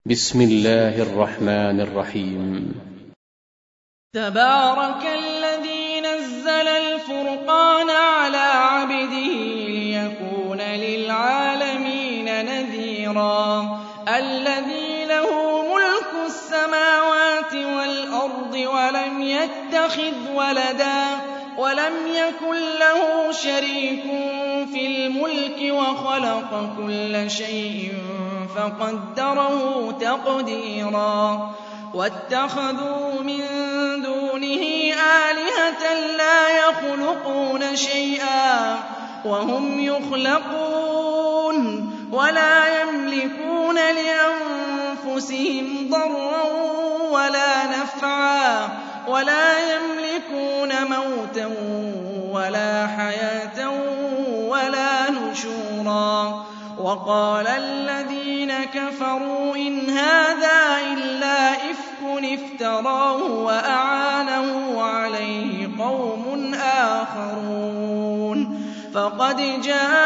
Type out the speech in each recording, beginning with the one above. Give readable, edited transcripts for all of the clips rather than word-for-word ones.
بسم الله الرحمن الرحيم. تبارك الذي نزل الفرقان على عبده ليكون للعالمين نذيرا الذي له ملك السماوات والأرض ولم يتخذ ولدا ولم يكن له شريك في الملك وخلق كل شيء فقدره تقديرا واتخذوا من دونه آلهة لا يخلقون شيئا وهم يخلقون ولا يملكون لأنفسهم ضرا ولا نفعا ولا يملكون موتا ولا حياة ولا نشورا وقال الذين كفروا إن هذا إلا إفك افتراه وأعانه عليه قوم آخرون فقد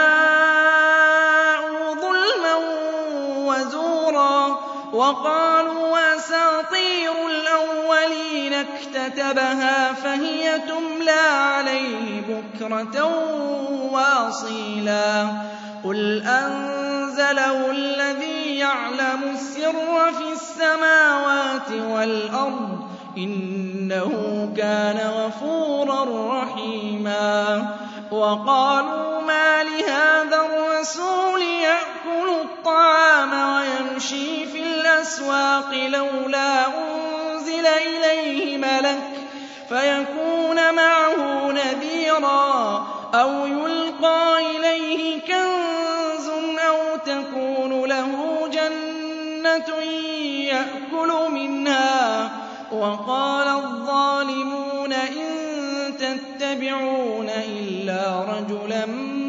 جاءوا ظلما وزورا وقالوا أساطير الأولين اكتتبها فهي تملى عليه بكرة وأصيلا قل أنزله الذي يعلم السر في السماوات والأرض إنه كان غفورا رحيما وقالوا ما لهذا الرسول يأكل الطعام ويمشي في الأسواق لولا أنزل إليه ملك فيكون معه نذيرا أو يلقى إليه كنز أو تكون له جنة يأكل منها وقال الظالمون إن تتبعون إلا رجلا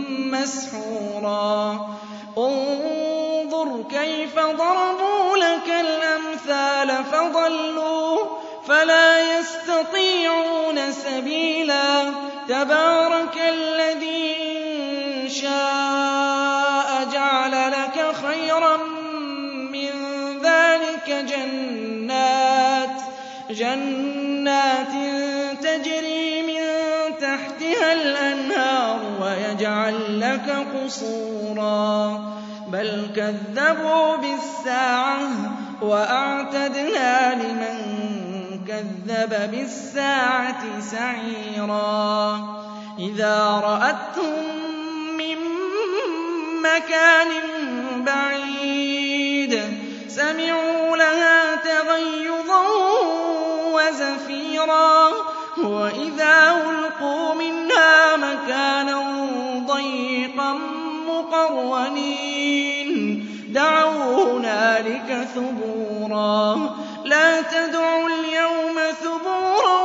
مسحورا انظر كيف ضربوا لك الأمثال فضلوا فلا يستطيعون سبيلا تبارك الذي إن شاء جعل لك خيرا من ذلك جنات تجري من تحتها الأنهار ويجعل لك قصورا بل كذبوا بالساعة وأعتدنا لمن كذب بالساعة سعيرا إذا رأتهم من مكان بعيد سمعوا لها تغيظا وزفيرا وإذا ألقوا منها مكانا ضيقا مقرنين دعوا هنالك ثبورا لا تدعوا اليوم ثبورا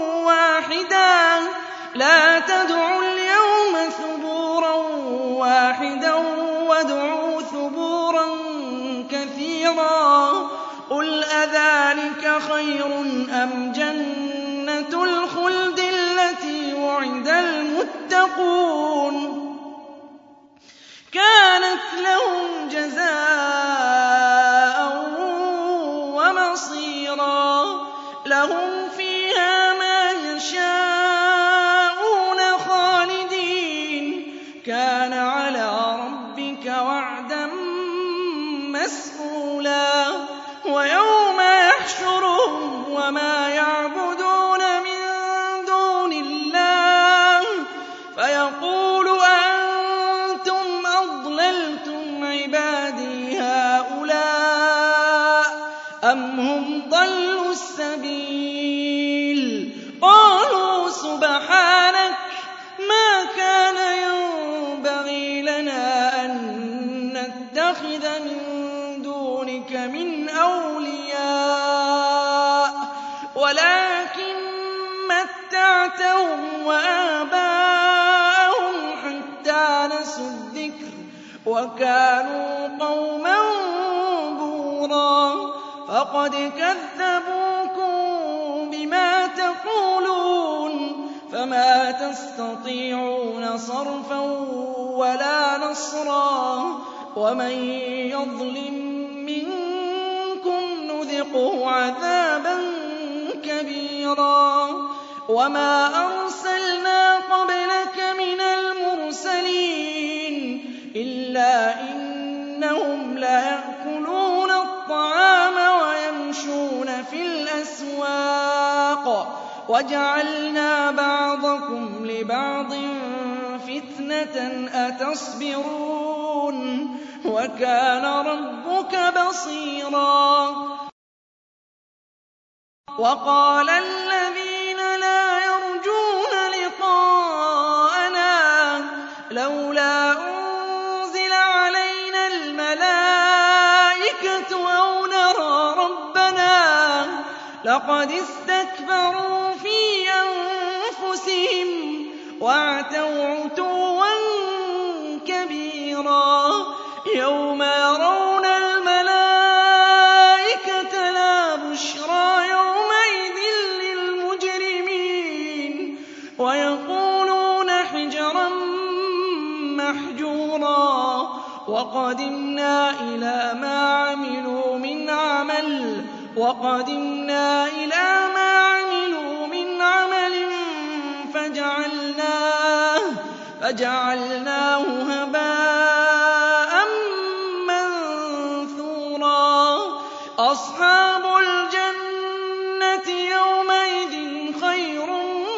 واحدا وادعوا ثبورا كثيرا قل أذلك خير أم جنة الخلد التي وعد المتقون كانت لهم جزاء ومصيرا لهم فيها ما يشاءون خالدين كان على ربك وعدا مسئولا ويوم يحشرهم وما يعبدون من دون الله فيقول أنتم أضللتم عبادي هؤلاء أم هم ضلوا السبيل قالوا سبحانك ما كان ينبغي لنا أن نتخذ من دونك من أولياء ولكن متعتهم وآباءهم حتى نسوا الذكر وكانوا قوما بورا فقد كذبوكم بما تقولون فما تستطيعون صرفا ولا نصرا ومن يظلم منكم نُذِقْهُ عَذَابًا كَبِيرًا وَمَا أَرْسَلْنَا قَبْلَكَ مِنَ الْمُرْسَلِينَ إِلَّا إِنَّهُمْ لَيَأْكُلُونَ الطَّعَامَ وَيَمْشُونَ فِي الْأَسْوَاقِ وَجَعَلْنَا بَعْضَكُمْ لِبَعْضٍ فِتْنَةً أَتَصْبِرُونَ وَكَانَ رَبُّكَ بَصِيرًا وَقَالَ الَّذِينَ لَا يَرْجُونَ لِقَاءَنَا لَوْلَا أُنزِلَ عَلَيْنَا الْمَلَائِكَةُ أَوْ نَرَىٰ رَبَّنَا لَقَدِ اسْتَكْبَرُوا فِي أَنفُسِهِمْ وَعَتَوْا عُتُوًّا كَبِيرًا يَوْمَ يَرَوْنَ الْمَلَائِكَةَ لَا بُشْرَىٰ يَوْمَئِذٍ لِّلْمُجْرِمِينَ وَيَقُولُونَ حِجْرًا مَّحْجُورًا وَقَدِمْنَا إِلَىٰ مَا عَمِلُوا مِنْ عَمَلٍ فَجَعَلْنَاهُ هَبَاءً مَّنثُورًا أَصْحَابُ الْجَنَّةِ يَوْمَئِذٍ خَيْرٌ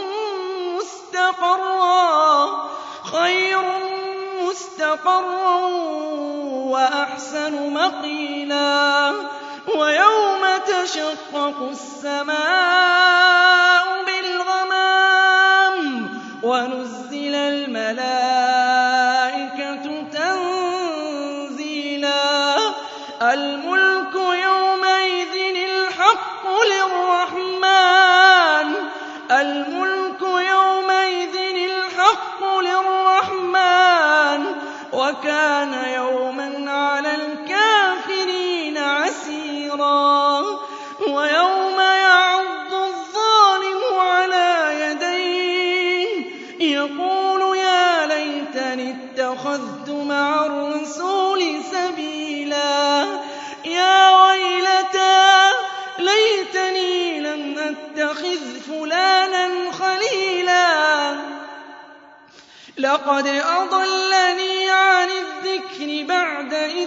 مُّسْتَقَرًّا وَأَحْسَنُ مَقِيلًا وَيَوْمَ تَشَقَّقُ السَّمَاءُ بِالْغَمَامِ وَنُزِّلَ الْمَلَائِكَةُ تَنزِيلًا الْمُلْكُ يَوْمَئِذٍ الْحَقُّ لِلرَّحْمَٰنِ وَكَانَ يَوْمًا عَلَى الْكَافِرِينَ عَسِيرًا وَيَوْمَ يَعَضُّ الظَّالِمُ عَلَىٰ يَدَيْهِ يَقُولُ يَا لَيْتَنِي اتَّخَذْتُ مَعَ الرَّسُولِ سَبِيلًا يَا وَيْلَتَىٰ لَيْتَنِي لَمْ أَتَّخِذْ فُلَانًا خَلِيلًا لَّقَدْ أَضَلَّنِي عَنِ الذِّكْرِ بَعْدَ إِذْ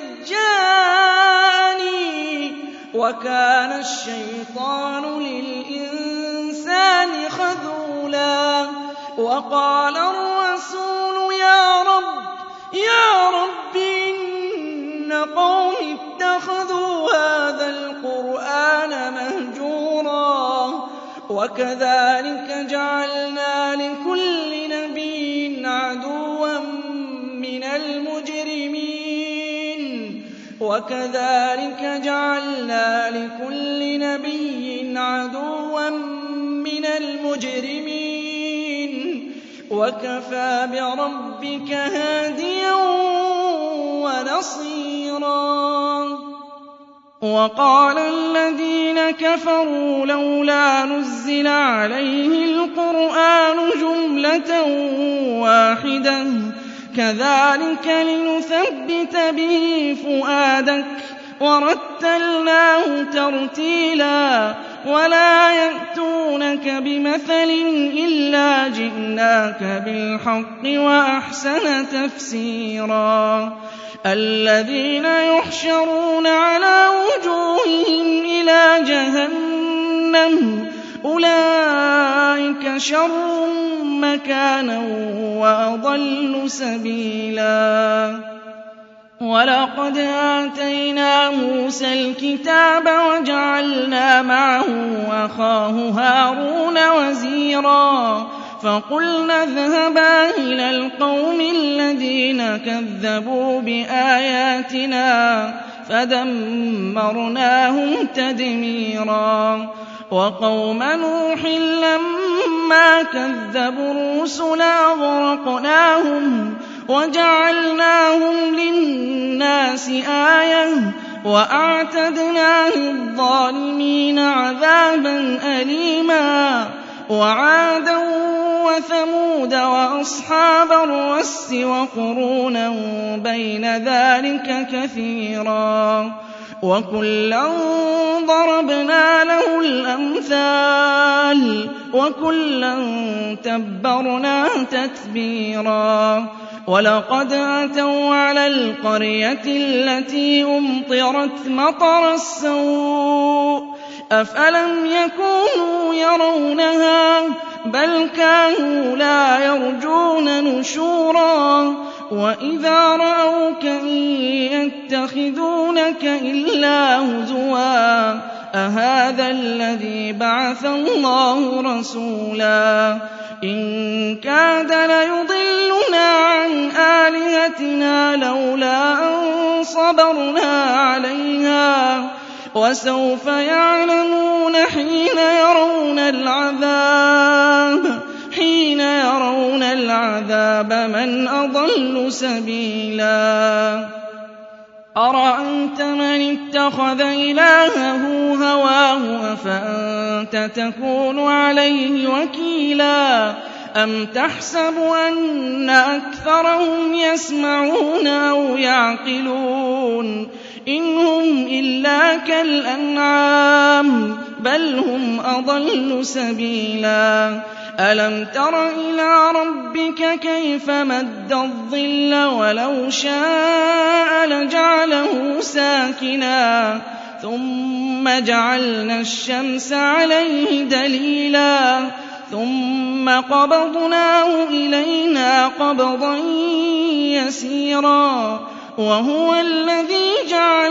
جَاءَنِي وَكَانَ الشَّيْطَانُ لِلْإِنسَانِ خَذُولًا وَقَالَ الرَّسُولُ يَا رَبِّ إِنَّ قَوْمِي اتَّخَذُوا هَٰذَا الْقُرْآنَ مَهْجُورًا وَكَذَٰلِكَ جَعَلْنَا لِكُلِّ نَبِيٍّ عَدُوًّا مِّنَ الْمُجْرِمِينَ وَكَفَىٰ بِرَبِّكَ هَادِيًا وَنَصِيرًا وَقَالَ الَّذِينَ كَفَرُوا لَوْلَا نُزِّلَ عَلَيْهِ الْقُرْآنُ جُمْلَةً وَاحِدَةً كَذَٰلِكَ لِنُثَبِّتَ بِهِ فُؤَادَكَ وَرَتَّلْنَاهُ تَرْتِيلًا وَلَا يَأْتُونَكَ بِمَثَلٍ إِلَّا جِئْنَاكَ بِالْحَقِّ وَأَحْسَنَ تَفْسِيرًا الَّذِينَ يُحْشَرُونَ عَلَىٰ وُجُوهِهِمْ إِلَىٰ جَهَنَّمَ أُولَٰئِكَ شَرٌّ مَّكَانًا وَأَضَلُّ سَبِيلًا وَلَقَدْ آتَيْنَا مُوسَى الْكِتَابَ وَجَعَلْنَا مَعَهُ أَخَاهُ هَارُونَ وَزِيرًا فَقُلْنَا اذْهَبَا إِلَى الْقَوْمِ الَّذِينَ كَذَّبُوا بِآيَاتِنَا فَدَمَّرْنَاهُمْ تَدْمِيرًا وَقَوْمَ نُوحٍ لَّمَّا كَذَّبُوا الرُّسُلَ أَغْرَقْنَاهُمْ وَجَعَلْنَاهُمْ لِلنَّاسِ آيَةً وَأَعْتَدْنَا لِلظَّالِمِينَ عَذَابًا أَلِيمًا وَعَادًا وَثَمُودَ وَأَصْحَابَ الرَّسِّ وَقُرُونًا بَيْنَ ذَٰلِكَ كَثِيرًا وَكُلًّا ضَرَبْنَا لَهُ الْأَمْثَالَ وَكُلًّا تَبَّرْنَا تَتْبِيرًا وَلَقَدْ أَتَوْا عَلَى الْقَرْيَةِ الَّتِي أُمْطِرَتْ مَطَرَ السَّوْءِ أَفَلَمْ يَكُونُوا يَرَوْنَهَا بَلْ كَانُوا لَا يَرْجُونَ نُشُورًا وَإِذَا رَأَوْكَ إِن يَتَّخِذُونَكَ إِلَّا هُزُوًا أَهَٰذَا الَّذِي بَعَثَ اللَّهُ رَسُولًا إِن كَادَ لَيُضِلُّنَا عَنْ آلِهَتِنَا لَوْلَا أَن صَبَرْنَا عَلَيْهَا وَسَوْفَ يَعْلَمُونَ حِينَ يَرَوْنَ الْعَذَابَ مَنْ أَضَلُّ سَبِيلًا أَرَأَيْتَ مَنِ اتَّخَذَ إِلَٰهَهُ هَوَاهُ أَفَأَنتَ تَكُونُ عَلَيْهِ وَكِيلًا أَمْ تَحْسَبُ أَنَّ أَكْثَرَهُمْ يَسْمَعُونَ أَوْ يَعْقِلُونَ إِنْ هُمْ إِلَّا كَالْأَنْعَامِ بَلْ هُمْ أَضَلُّ سَبِيلًا أَلَمْ تَرَ إِلَىٰ رَبِّكَ كَيْفَ مَدَّ الظِّلَّ وَلَوْ شَاءَ لَجَعَلَهُ سَاكِنًا ثُمَّ جَعَلْنَا الشَّمْسَ عَلَيْهِ دَلِيلًا ثُمَّ قَبَضْنَاهُ إِلَيْنَا قَبْضًا يَسِيرًا وَهُوَ الَّذِي جَعَلَ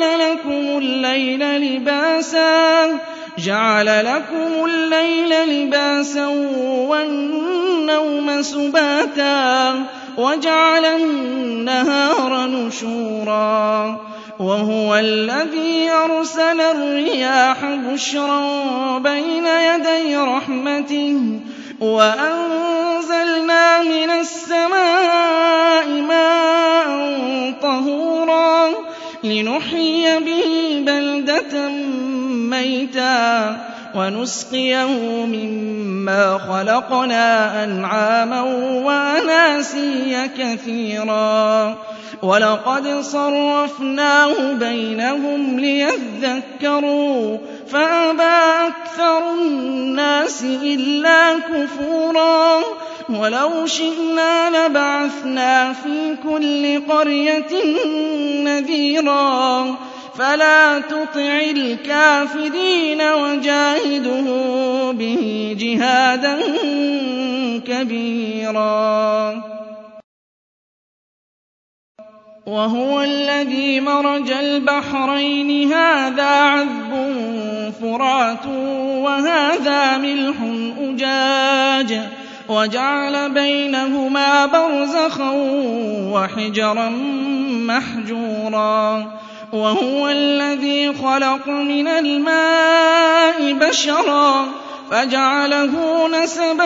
لَكُمُ اللَّيْلَ لِبَاسًا وَالنَّوْمَ سُبَاتًا وَجَعَلَ النَّهَارَ نُشُورًا وَهُوَ الَّذِي أَرْسَلَ الرِّيَاحَ بُشْرًا بَيْنَ يَدَيْ رَحْمَتِهِ وَأَنزَلْنَا مِنَ السَّمَاءِ مَاءً طَهُورًا لِّنُحْيِيَ بِهِ بَلْدَةً مَّيْتًا وَنُسْقِيَهُ مِمَّا خَلَقْنَا أَنْعَامًا وَأَنَاسِيَّ كَثِيرًا وَلَقَدْ صَرَّفْنَاهُ بَيْنَهُمْ لِيَذَّكَّرُوا فَأَبَىٰ أَكْثَرُ النَّاسِ إِلَّا كُفُورًا وَلَوْ شِئْنَا لَبَعَثْنَا فِي كُلِّ قَرْيَةٍ نَّذِيرًا فَلَا تُطِعِ الْكَافِرِينَ وَجَاهِدْهُم بِهِ جِهَادًا كَبِيرًا وَهُوَ الَّذِي مَرَجَ الْبَحْرَيْنِ هَٰذَا عَذْبٌ فُرَاتٌ وَهَٰذَا مِلْحٌ أُجَاجٌ وَجَعَلَ بَيْنَهُمَا بَرْزَخًا وَحِجْرًا مَّحْجُورًا وَهُوَ الَّذِي خَلَقَ مِنَ الْمَاءِ بَشَرًا فَجَعَلَهُ نَسَبًا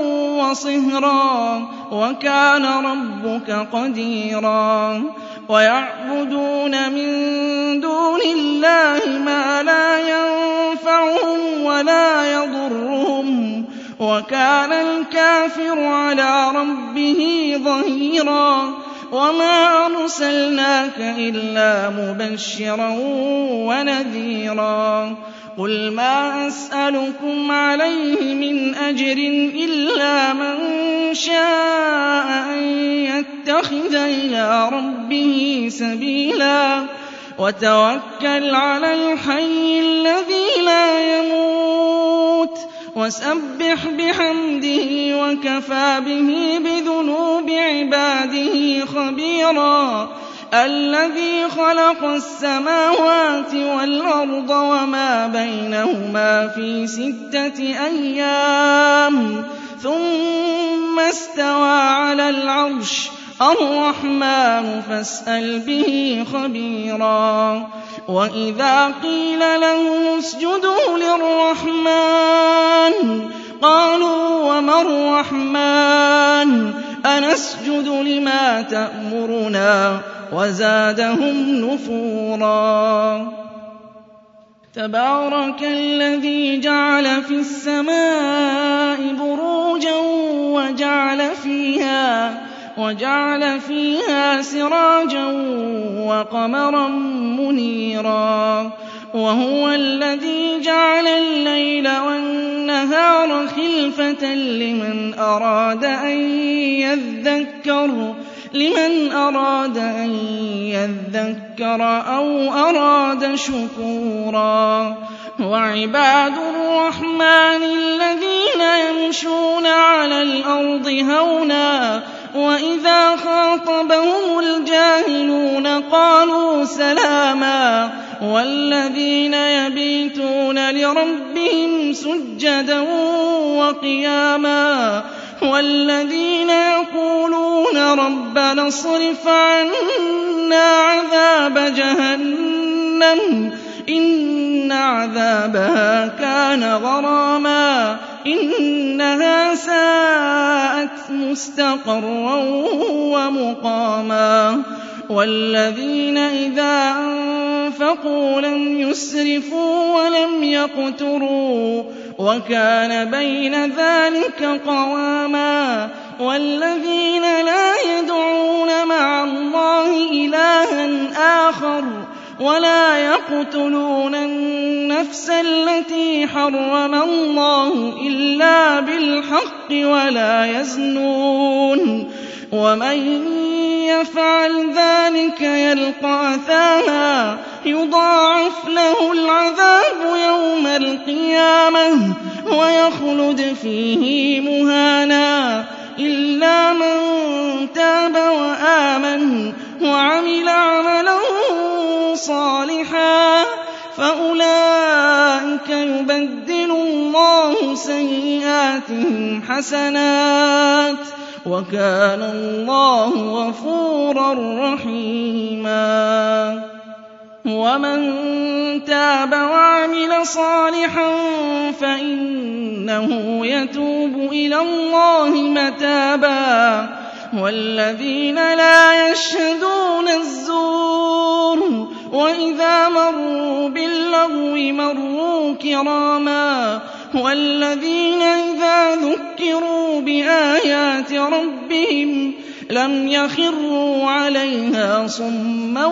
وَصِهْرًا وَكَانَ رَبُّكَ قَدِيرًا وَيَعْبُدُونَ مِن دُونِ اللَّهِ مَا لَا يَنفَعُهُمْ وَلَا يَضُرُّهُمْ وَكَانَ الْكَافِرُ عَلَىٰ رَبِّهِ ظَهِيرًا وَمَا أَرْسَلْنَاكَ إِلَّا مُبَشِّرًا وَنَذِيرًا قُلْ مَا أَسْأَلُكُمْ عَلَيْهِ مِنْ أَجْرٍ إِلَّا مَن شَاءَ أَن يَتَّخِذَ إِلَىٰ رَبِّهِ سَبِيلًا وَتَوَكَّلْ عَلَى الْحَيِّ الَّذِي لَا يَمُوتُ وَسَبِّحْ بِحَمْدِهِ وَكَفَىٰ بِهِ بِذُنُوبِ عِبَادِهِ خَبِيرًا الَّذِي خَلَقَ السَّمَاوَاتِ وَالْأَرْضَ وَمَا بَيْنَهُمَا فِي 6 أَيَّامٍ ثُمَّ اسْتَوَىٰ عَلَى الْعَرْشِ الرَّحْمَٰنُ فَاسْأَلْ بِهِ خَبِيرًا وَإِذَا قِيلَ لَهُمُ اسْجُدُوا لِلرَّحْمَٰنِ قَالُوا وَمَا الرَّحْمَٰنُ أَنَسْجُدُ لِمَا تَأْمُرُنَا وَزَادَهُمْ نُفُورًا تَبَارَكَ الَّذِي جَعَلَ فِي السَّمَاءِ بُرُوجًا وجعل فيها سراجا وقمرا منيرا وهو الذي جعل الليل والنهار خلفة لمن أراد أن يذكر أو أراد شكورا وعباد الرحمن الذين يمشون على الأرض هونا وإذا خاطبهم الجاهلون قالوا سلاما والذين يبيتون لربهم سجدا وقياما والذين يقولون ربنا اصرف عنا عذاب جهنم إن عذابها كان غراما إنها ساءت مستقرا ومقاما والذين إذا أنفقوا لم يسرفوا ولم يقتروا وكان بين ذلك قواما والذين لا يدعون مع الله إلها آخر ولا يقتلون النفس التي حرم الله إلا بالحق ولا يزنون ومن يفعل ذلك يلقى أثاما يضاعف له العذاب يوم القيامة ويخلد فيه مهانا إلا من تاب وآمن وعمل عملا صالحا فأولئك يبدل الله سيئاتهم حسنات وكان الله غفورا رحيما ومن تاب وعمل صالحا فإنه يتوب إلى الله متابا والذين لا يشهدون الزور وإذا مروا باللغو مروا كراما والذين إذا ذكروا بآيات ربهم لم يخروا عليها صما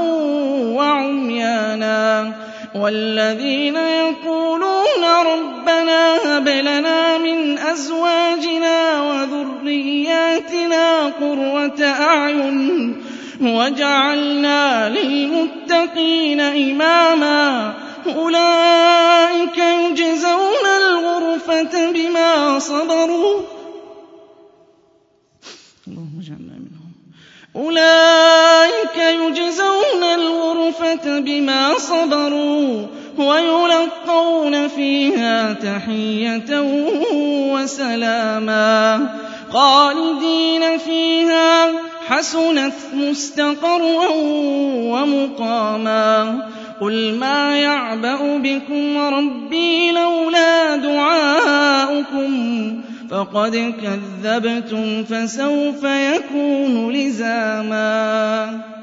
وعميانا والذين يقولون ربنا هب لنا من أزواجنا وذرياتنا قرة أعين وجعلنا للمتقين إماما أولئك يجزون الغرفة بما صبروا اللهم اجعلنا منهم أولئك يجزون الغرفة بما صبروا ويلقون فيها تحية وسلاما خالدين فيها حسنت مستقرا ومقاما قل ما يعبأ بكم ربي لولا دعاؤكم فقد كذبتم فسوف يكون لزاما